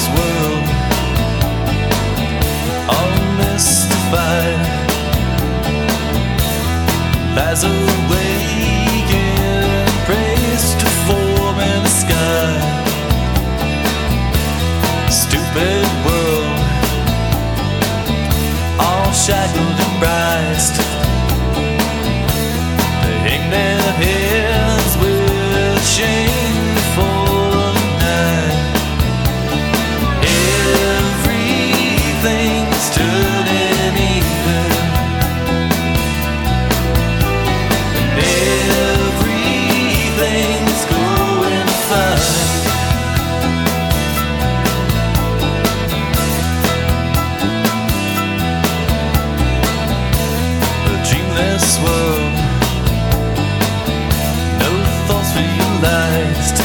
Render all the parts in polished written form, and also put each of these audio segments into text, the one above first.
world, all mystified, lies awake and prays to form in the sky. Stupid world, all shackled and prized, they hang their heads with shame for the night. Everything's turning evil, and everything's going fine. A dreamless world, no thoughts realized,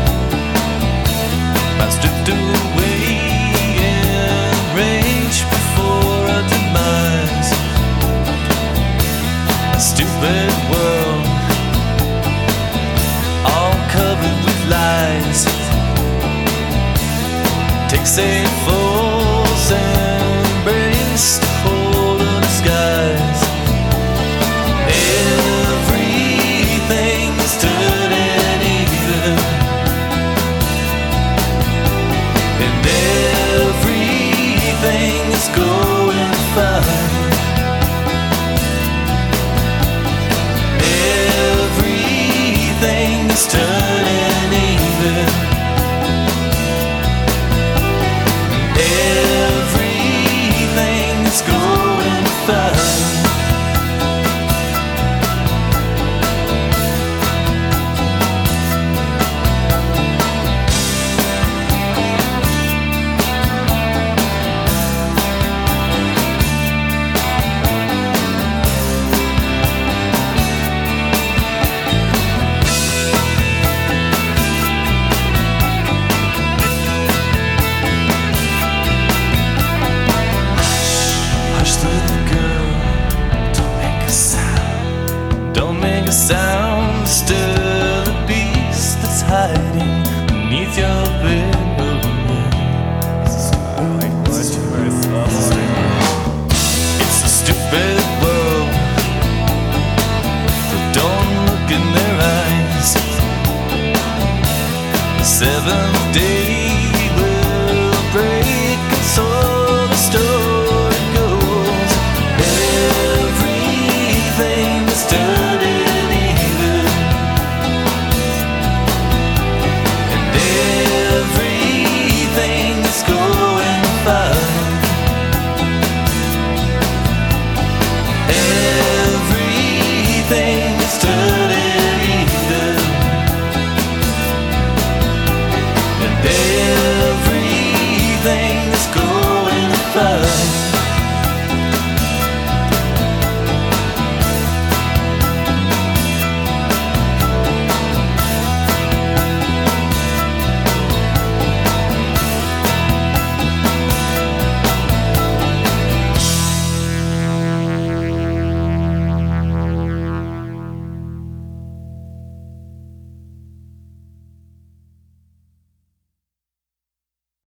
I stripped away in rage before a demise. A stupid world, all covered with lies, takes a false embrace to hold of the skies. Everything's turning evil, and everything's going fine. Everything's turning evil, everything's going fine. Hush, little girl, don't make a sound. Don't make a sound, stir the beast that's hiding beneath your bed. It's a stupid world, but don't look in their eyes. The seventh day